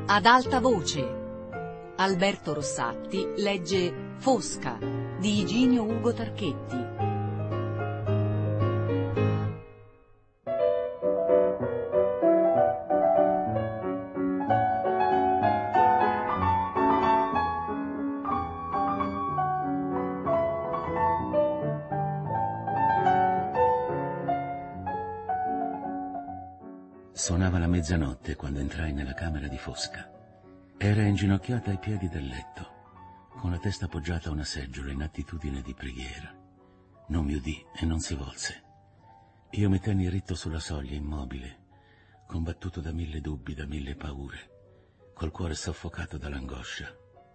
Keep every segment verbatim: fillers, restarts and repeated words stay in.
Ad alta voce. Alberto Rossatti legge Fosca di Iginio Ugo Tarchetti. Suonava la mezzanotte quando entrai nella camera di Fosca. Era inginocchiata ai piedi del letto, con la testa appoggiata a una seggiola in attitudine di preghiera. Non mi udì e non si volse. Io mi tenni ritto sulla soglia, immobile, combattuto da mille dubbi, da mille paure, col cuore soffocato dall'angoscia.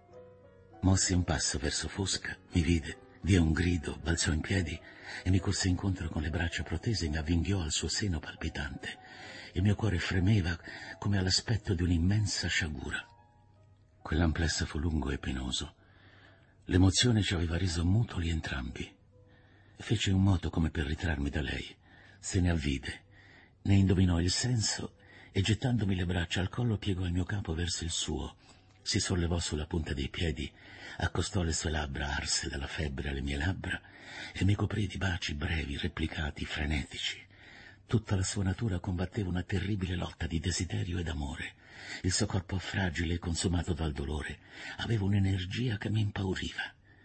Mossi un passo verso Fosca, mi vide, diè un grido, balzò in piedi e mi corse incontro con le braccia protese e mi avvinghiò al suo seno palpitante. Il mio cuore fremeva come all'aspetto di un'immensa sciagura. Quell'amplesso fu lungo e penoso. L'emozione ci aveva reso mutoli entrambi. Feci un moto come per ritrarmi da lei. Se ne avvide, ne indovinò il senso e gettandomi le braccia al collo piegò il mio capo verso il suo. Si sollevò sulla punta dei piedi, accostò le sue labbra arse dalla febbre alle mie labbra e mi coprì di baci brevi, replicati, frenetici. Tutta la sua natura combatteva una terribile lotta di desiderio ed amore. Il suo corpo fragile e consumato dal dolore aveva un'energia che mi impauriva.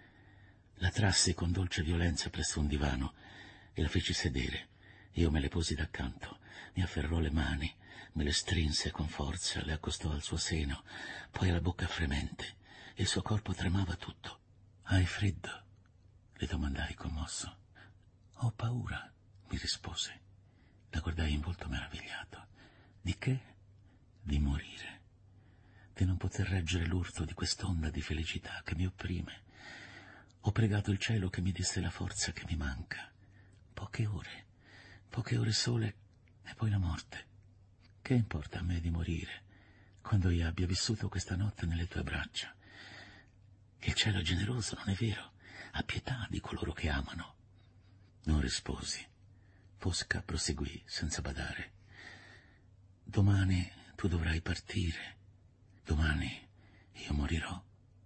La trassi con dolce violenza presso un divano e la feci sedere. Io me le posi d'accanto, mi afferrò le mani, me le strinse con forza, le accostò al suo seno, poi alla bocca fremente. Il suo corpo tremava tutto. «Hai freddo?» le domandai commosso. «Ho paura», mi rispose. La guardai in volto meravigliato. «Di che?» «Di morire, di non poter reggere l'urto di quest'onda di felicità che mi opprime. Ho pregato il cielo che mi desse la forza che mi manca. Poche ore, poche ore sole e poi la morte. Che importa a me di morire quando io abbia vissuto questa notte nelle tue braccia? Il cielo è generoso, non è vero? Ha pietà di coloro che amano». Non risposi. Fosca proseguì senza badare. «Domani tu dovrai partire. Domani io morirò.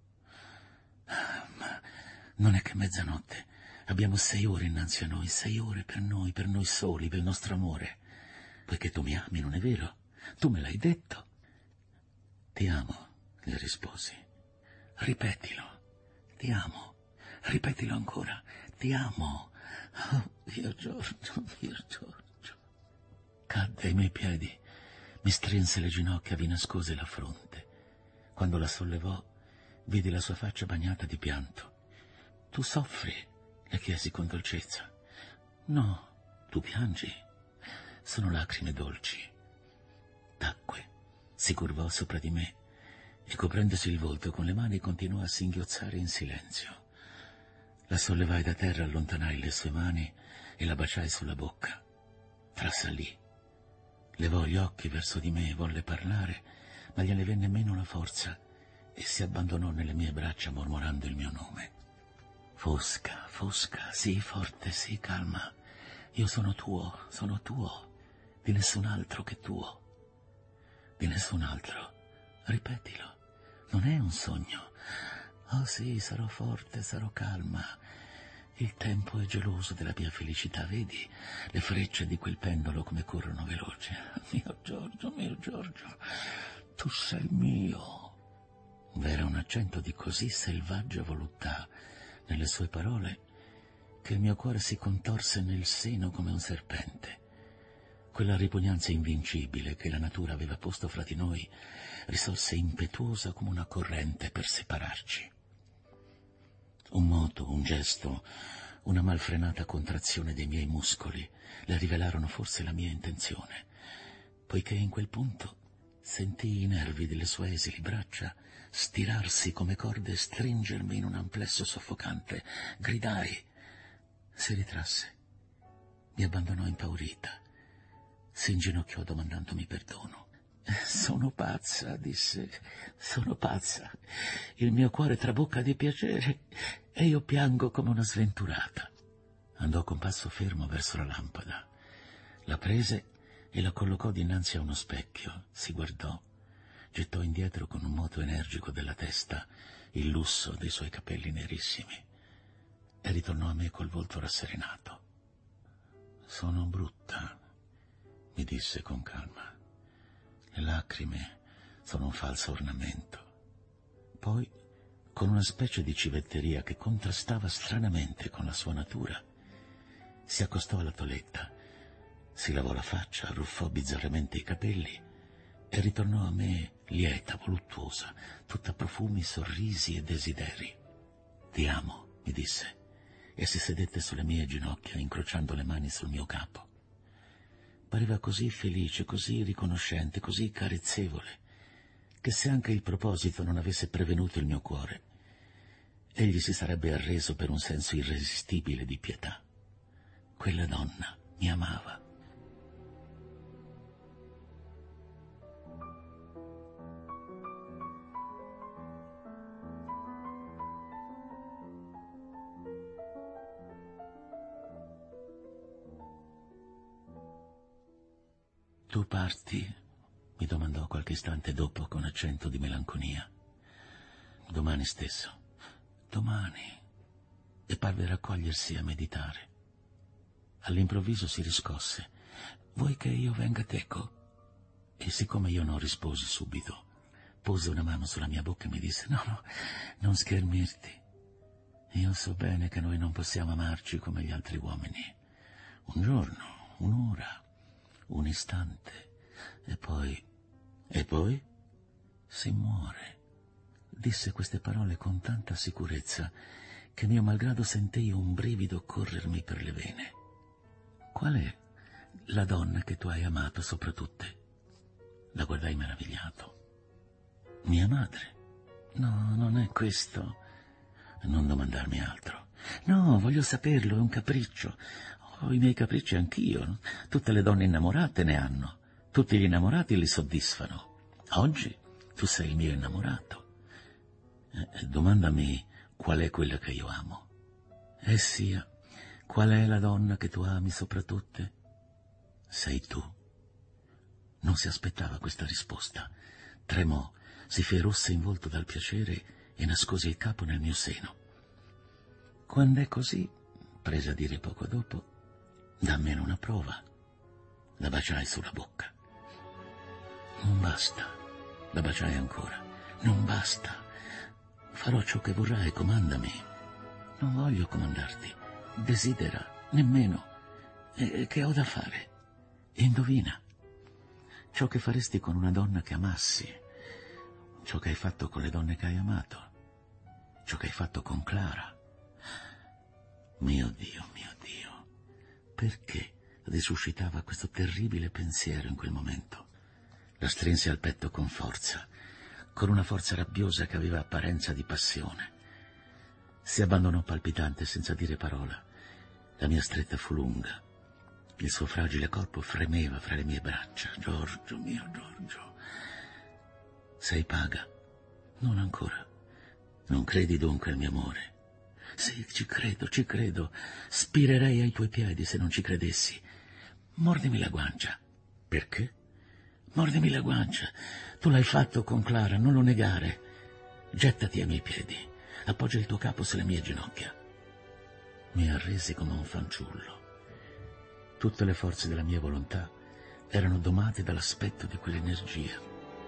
Ah, ma non è che mezzanotte. Abbiamo sei ore innanzi a noi, sei ore per noi, per noi soli, per il nostro amore. Poiché tu mi ami, non è vero? Tu me l'hai detto». «Ti amo», le risposi. «Ripetilo. Ti amo. Ripetilo ancora. Ti amo. Oh, mio Giorgio, mio Giorgio». Cadde ai miei piedi, mi strinse le ginocchia, vi nascose la fronte. Quando la sollevò, vidi la sua faccia bagnata di pianto. «Tu soffri?» le chiesi con dolcezza. «No, tu piangi. Sono lacrime dolci». Tacque, si curvò sopra di me e coprendosi il volto con le mani continuò a singhiozzare in silenzio. La sollevai da terra, allontanai le sue mani e la baciai sulla bocca. Trasalì. Levò gli occhi verso di me e volle parlare, ma gliene venne meno la forza e si abbandonò nelle mie braccia mormorando il mio nome. «Fosca, Fosca, sii forte, sii calma. Io sono tuo, sono tuo, di nessun altro che tuo. Di nessun altro. Ripetilo. Non è un sogno. Oh sì, sarò forte, sarò calma. Il tempo è geloso della mia felicità, vedi le frecce di quel pendolo come corrono veloci. Mio Giorgio, mio Giorgio, tu sei mio». V'era un accento di così selvaggia voluttà nelle sue parole che il mio cuore si contorse nel seno come un serpente. Quella ripugnanza invincibile che la natura aveva posto fra di noi risorse impetuosa come una corrente per separarci. Un moto, un gesto, una malfrenata contrazione dei miei muscoli le rivelarono forse la mia intenzione, poiché in quel punto sentii i nervi delle sue esili braccia stirarsi come corde e stringermi in un amplesso soffocante. Gridai. Si ritrasse, mi abbandonò impaurita, si inginocchiò domandandomi perdono. «Sono pazza», disse, «sono pazza. Il mio cuore trabocca di piacere e io piango come una sventurata». Andò con passo fermo verso la lampada, la prese e la collocò dinanzi a uno specchio, si guardò, gettò indietro con un moto energico della testa il lusso dei suoi capelli nerissimi e ritornò a me col volto rasserenato. «Sono brutta», mi disse con calma. «Le lacrime sono un falso ornamento». Poi, con una specie di civetteria che contrastava stranamente con la sua natura, si accostò alla toeletta, si lavò la faccia, arruffò bizzarramente i capelli e ritornò a me lieta, voluttuosa, tutta profumi, sorrisi e desideri. «Ti amo», mi disse, e si sedette sulle mie ginocchia, incrociando le mani sul mio capo. Pareva così felice, così riconoscente, così carezzevole, che se anche il proposito non avesse prevenuto il mio cuore, egli si sarebbe arreso per un senso irresistibile di pietà. Quella donna mi amava. «Tu parti?» mi domandò qualche istante dopo con accento di melanconia. «Domani stesso». «Domani?» E parve raccogliersi a meditare. All'improvviso si riscosse. «Vuoi che io venga a teco?» E siccome io non risposi subito, pose una mano sulla mia bocca e mi disse: «No, no, non schermirti. Io so bene che noi non possiamo amarci come gli altri uomini. Un giorno, un'ora, un istante, e poi, e poi si muore». Disse queste parole con tanta sicurezza che mio malgrado sentii un brivido corrermi per le vene. «Qual è la donna che tu hai amato sopra tutte?» La guardai meravigliato. «Mia madre». «No, non è questo». «Non domandarmi altro». «No, voglio saperlo, è un capriccio. Ho i miei capricci anch'io. Tutte le donne innamorate ne hanno. Tutti gli innamorati li soddisfano. Oggi tu sei il mio innamorato. Eh, domandami qual è quella che io amo. Eh sia, qual è la donna che tu ami sopra tutte?» «Sei tu». Non si aspettava questa risposta. Tremò, si fe rossa in volto dal piacere e nascose il capo nel mio seno. «Quando è così», prese a dire poco dopo, «dammene una prova». La baciai sulla bocca. «Non basta». La baciai ancora. «Non basta. Farò ciò che vorrai, comandami». «Non voglio comandarti. Desidera, nemmeno. E che ho da fare?» «Indovina. Ciò che faresti con una donna che amassi, ciò che hai fatto con le donne che hai amato, ciò che hai fatto con Clara». Mio Dio, mio Dio, perché risuscitava questo terribile pensiero in quel momento? La strinsi al petto con forza, con una forza rabbiosa che aveva apparenza di passione. Si abbandonò palpitante senza dire parola. La mia stretta fu lunga. Il suo fragile corpo fremeva fra le mie braccia. «Giorgio, mio Giorgio». «Sei paga?» «Non ancora». «Non credi dunque al mio amore?» «Sì, ci credo, ci credo. Spirerei ai tuoi piedi se non ci credessi. Mordimi la guancia». «Perché?» «Mordimi la guancia. Tu l'hai fatto con Clara, non lo negare. Gettati ai miei piedi. Appoggia il tuo capo sulle mie ginocchia». Mi arresi come un fanciullo. Tutte le forze della mia volontà erano domate dall'aspetto di quell'energia.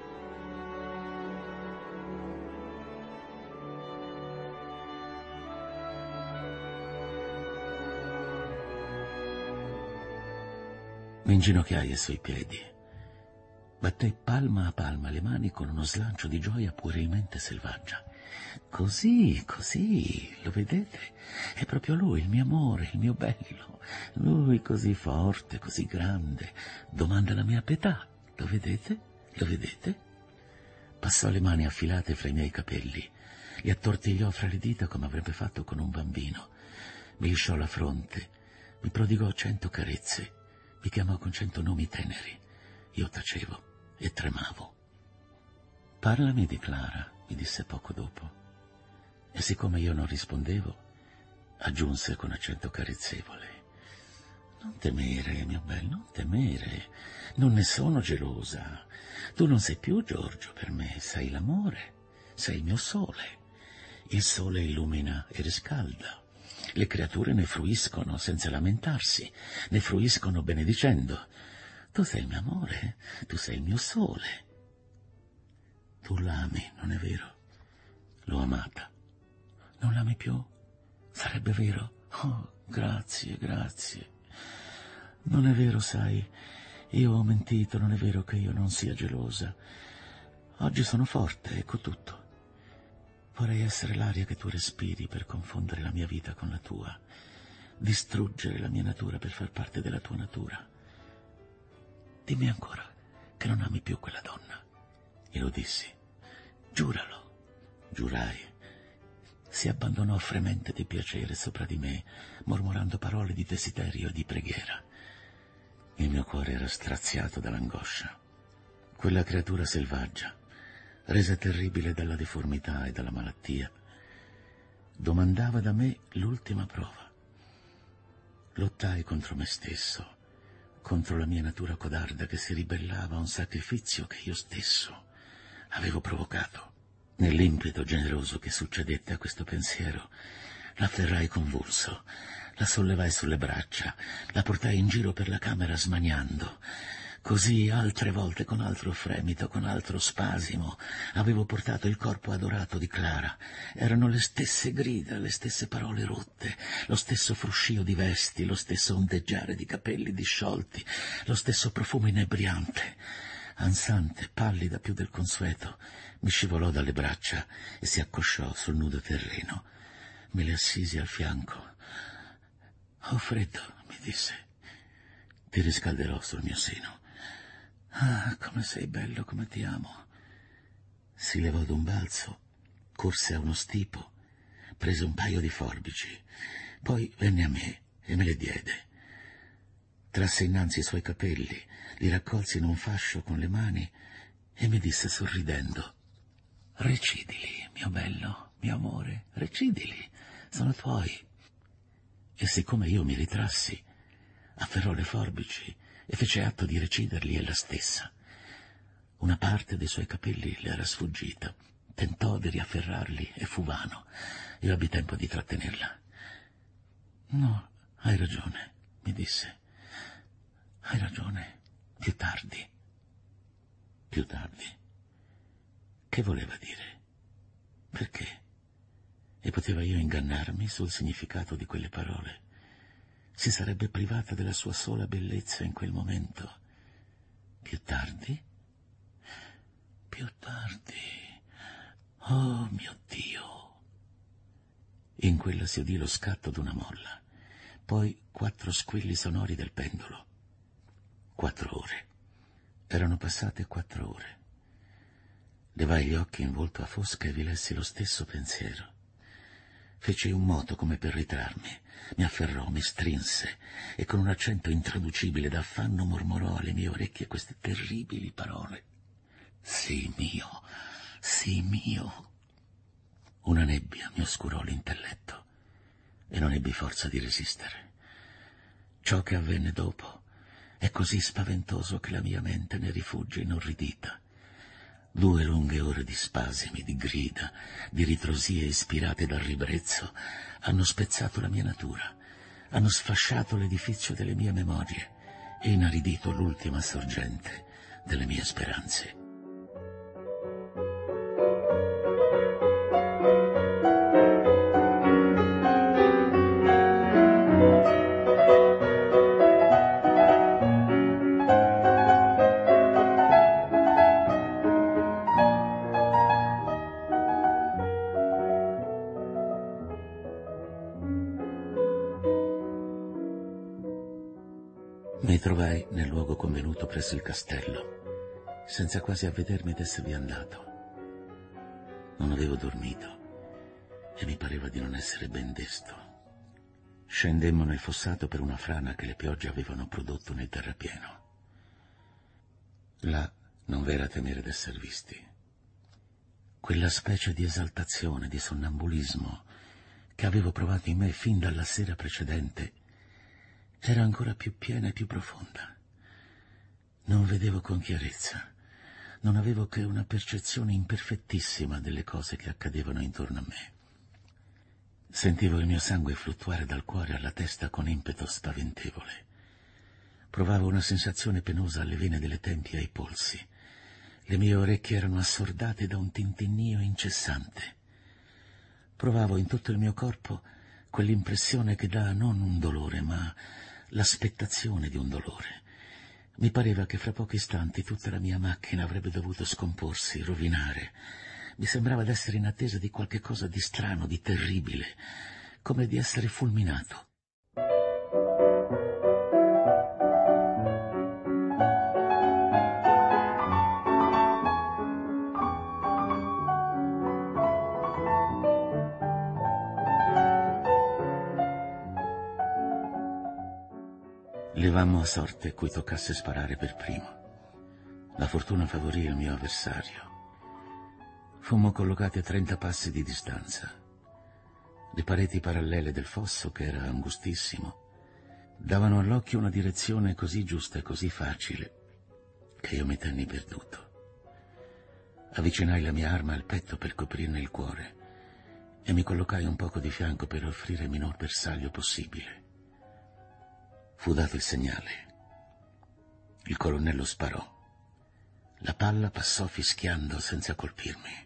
Mi inginocchiai ai suoi piedi. Battei palma a palma le mani con uno slancio di gioia puerilmente selvaggia. «Così, così, lo vedete? È proprio lui, il mio amore, il mio bello. Lui così forte, così grande, domanda la mia pietà. Lo vedete? Lo vedete?» Passò le mani affilate fra i miei capelli, li attortigliò fra le dita come avrebbe fatto con un bambino. Mi lisciò la fronte, mi prodigò cento carezze, mi chiamò con cento nomi teneri. Io tacevo e tremavo. «Parlami di Clara», mi disse poco dopo. E siccome io non rispondevo, aggiunse con accento carezzevole: Non temere, mio bello, non temere. Non ne sono gelosa. Tu non sei più Giorgio per me, sei l'amore, sei il mio sole. Il sole illumina e riscalda. Le creature ne fruiscono senza lamentarsi, ne fruiscono benedicendo. Tu sei il mio amore, tu sei il mio sole. Tu l'ami, non è vero? L'ho amata. Non l'ami più? Sarebbe vero? Oh, grazie, grazie. Non è vero, sai, io ho mentito, non è vero che io non sia gelosa. Oggi sono forte, ecco tutto. Vorrei essere l'aria che tu respiri per confondere la mia vita con la tua, distruggere la mia natura per far parte della tua natura. Dimmi ancora che non ami più quella donna. Glielo dissi. Giuralo. Giurai. Si abbandonò fremente di piacere sopra di me, mormorando parole di desiderio e di preghiera. Il mio cuore era straziato dall'angoscia. Quella creatura selvaggia, resa terribile dalla deformità e dalla malattia, domandava da me l'ultima prova. Lottai contro me stesso, contro la mia natura codarda che si ribellava a un sacrificio che io stesso avevo provocato. Nell'impeto generoso che succedette a questo pensiero, l'afferrai convulso, la sollevai sulle braccia, la portai in giro per la camera smaniando. Così altre volte, con altro fremito, con altro spasimo, avevo portato il corpo adorato di Clara. Erano le stesse grida, le stesse parole rotte, lo stesso fruscio di vesti, lo stesso ondeggiare di capelli disciolti, lo stesso profumo inebriante. Ansante, pallida più del consueto, mi scivolò dalle braccia e si accosciò sul nudo terreno. Me le assisi al fianco. «Ho freddo», mi disse. «Ti riscalderò sul mio seno». «Ah, come sei bello, come ti amo». Si levò d'un balzo, corse a uno stipo, prese un paio di forbici, poi venne a me e me le diede. Trasse innanzi i suoi capelli, li raccolse in un fascio con le mani e mi disse sorridendo: «Recidili, mio bello, mio amore, recidili, sono tuoi». E siccome io mi ritrassi, afferrò le forbici e fece atto di reciderli ella stessa. Una parte dei suoi capelli le era sfuggita, tentò di riafferrarli e fu vano. Io ebbi tempo di trattenerla. «No, hai ragione», mi disse. «Hai ragione, più tardi». Più tardi? Che voleva dire? Perché? E poteva io ingannarmi sul significato di quelle parole? Si sarebbe privata della sua sola bellezza in quel momento. Più tardi? Più tardi. Oh mio Dio! In quella si udì lo scatto d'una molla, poi quattro squilli sonori del pendolo. Quattro ore. Erano passate quattro ore. Levai gli occhi in volto a Fosca e vi lessi lo stesso pensiero. Feci un moto come per ritrarmi, mi afferrò, mi strinse e con un accento intraducibile d'affanno mormorò alle mie orecchie queste terribili parole: «Sì, mio, sì, mio». Una nebbia mi oscurò l'intelletto e non ebbi forza di resistere. Ciò che avvenne dopo è così spaventoso che la mia mente ne rifugge inorridita. Due lunghe ore di spasimi, di grida, di ritrosie ispirate dal ribrezzo hanno spezzato la mia natura, hanno sfasciato l'edifizio delle mie memorie e inaridito l'ultima sorgente delle mie speranze. Mi trovai nel luogo convenuto presso il castello, senza quasi avvedermi d'esservi andato. Non avevo dormito e mi pareva di non essere ben desto. Scendemmo nel fossato per una frana che le piogge avevano prodotto nel terrapieno. Là non v'era temere d'esser visti. Quella specie di esaltazione, di sonnambulismo che avevo provato in me fin dalla sera precedente era ancora più piena e più profonda. Non vedevo con chiarezza, non avevo che una percezione imperfettissima delle cose che accadevano intorno a me. Sentivo il mio sangue fluttuare dal cuore alla testa con impeto spaventevole. Provavo una sensazione penosa alle vene delle tempie e ai polsi. Le mie orecchie erano assordate da un tintinnio incessante. Provavo in tutto il mio corpo quell'impressione che dà non un dolore, ma l'aspettazione di un dolore. Mi pareva che fra pochi istanti tutta la mia macchina avrebbe dovuto scomporsi, rovinare. Mi sembrava d'essere in attesa di qualche cosa di strano, di terribile, come di essere fulminato. Levammo a sorte cui toccasse sparare per primo. La fortuna favorì il mio avversario. Fummo collocati a trenta passi di distanza. Le pareti parallele del fosso, che era angustissimo, davano all'occhio una direzione così giusta e così facile che io mi tenni perduto. Avvicinai la mia arma al petto per coprirne il cuore e mi collocai un poco di fianco per offrire il minor bersaglio possibile. Fu dato il segnale. Il colonnello sparò. La palla passò fischiando senza colpirmi.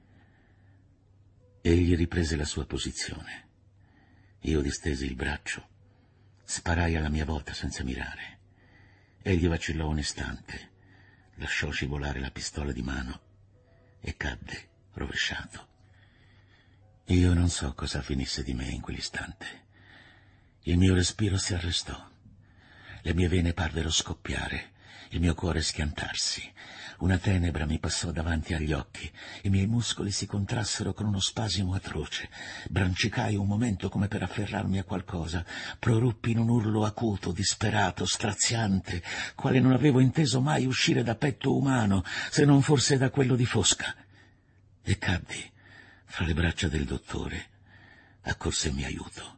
Egli riprese la sua posizione. Io distesi il braccio. Sparai alla mia volta senza mirare. Egli vacillò un istante, lasciò scivolare la pistola di mano e cadde rovesciato. Io non so cosa finisse di me in quell'istante. Il mio respiro si arrestò. Le mie vene parvero scoppiare, il mio cuore schiantarsi. Una tenebra mi passò davanti agli occhi, i miei muscoli si contrassero con uno spasimo atroce. Brancicai un momento come per afferrarmi a qualcosa, proruppi in un urlo acuto, disperato, straziante, quale non avevo inteso mai uscire da petto umano, se non forse da quello di Fosca. E caddi fra le braccia del dottore. Accorse in mio aiuto.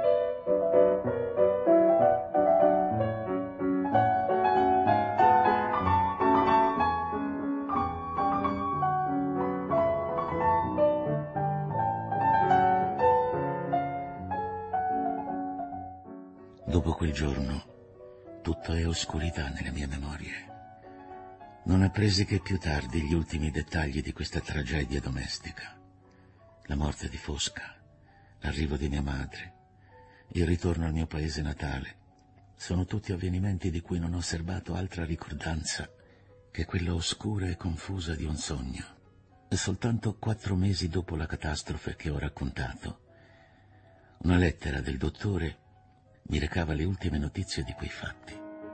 Dopo quel giorno, tutto è oscurità nelle mie memorie. Non appresi che più tardi gli ultimi dettagli di questa tragedia domestica. La morte di Fosca, l'arrivo di mia madre, il ritorno al mio paese natale, sono tutti avvenimenti di cui non ho serbato altra ricordanza che quella oscura e confusa di un sogno. E soltanto quattro mesi dopo la catastrofe che ho raccontato, una lettera del dottore mi recava le ultime notizie di quei fatti.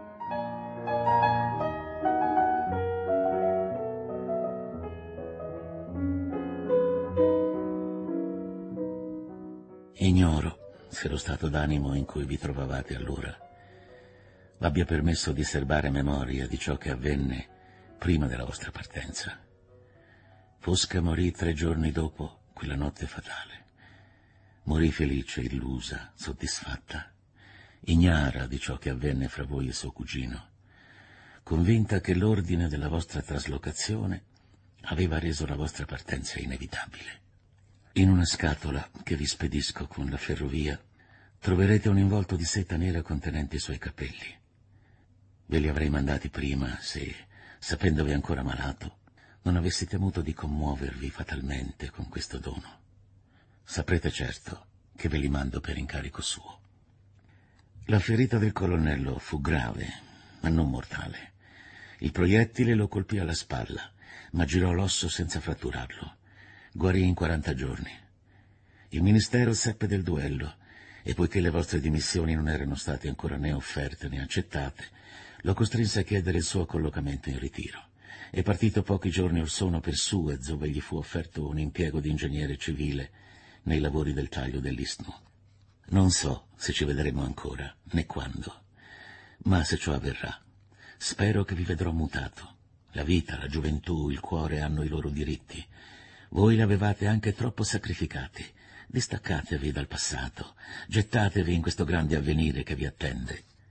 Ignoro se lo stato d'animo in cui vi trovavate allora abbia permesso di serbare memoria di ciò che avvenne prima della vostra partenza. Fosca morì tre giorni dopo quella notte fatale. Morì felice, illusa, soddisfatta, ignara di ciò che avvenne fra voi e suo cugino, convinta che l'ordine della vostra traslocazione aveva reso la vostra partenza inevitabile. In una scatola che vi spedisco con la ferrovia troverete un involto di seta nera contenente i suoi capelli. Ve li avrei mandati prima se, sapendovi ancora malato, non avessi temuto di commuovervi fatalmente con questo dono. Saprete certo che ve li mando per incarico suo. La ferita del colonnello fu grave, ma non mortale. Il proiettile lo colpì alla spalla, ma girò l'osso senza fratturarlo. Guarì in quaranta giorni. Il ministero seppe del duello, e poiché le vostre dimissioni non erano state ancora né offerte né accettate, lo costrinse a chiedere il suo collocamento in ritiro. È partito pochi giorni or sono per Suez, dove gli fu offerto un impiego di ingegnere civile nei lavori del taglio dell'Istmo. Non so se ci vedremo ancora, né quando, ma se ciò avverrà, spero che vi vedrò mutato. La vita, la gioventù, il cuore hanno i loro diritti. Voi li avevate anche troppo sacrificati. Distaccatevi dal passato, gettatevi in questo grande avvenire che vi attende.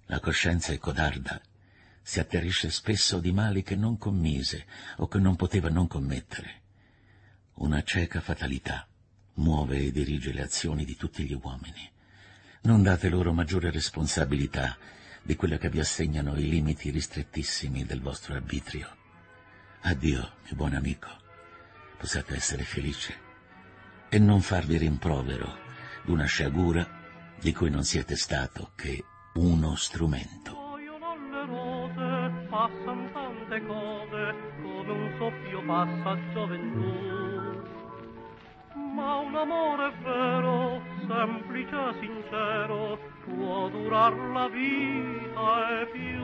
La coscienza è codarda, si atterrisce spesso di mali che non commise o che non poteva non commettere. Una cieca fatalità muove e dirige le azioni di tutti gli uomini. Non date loro maggiore responsabilità di quella che vi assegnano i limiti ristrettissimi del vostro arbitrio. Addio, mio buon amico. Possiate essere felice e non farvi rimprovero d'una sciagura di cui non siete stato che uno strumento. Le rose passan tante cose, come un soffio passa gioventù, ma un amore vero, semplice e sincero, può durar la vita e più.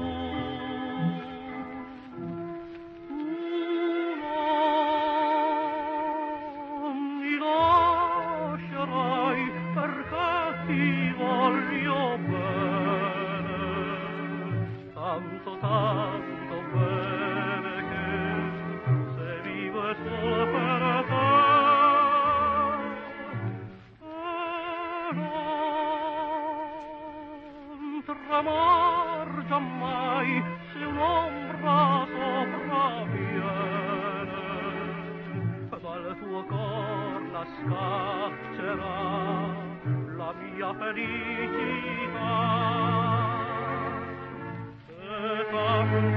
Non mi lascerai perché ti voglio bene, tanto, tanto bene che se vivo è solo per te. E non tremar giammai se un'ombra sopravviene, dal tuo cor la scaccerà la mia felicità. E tanto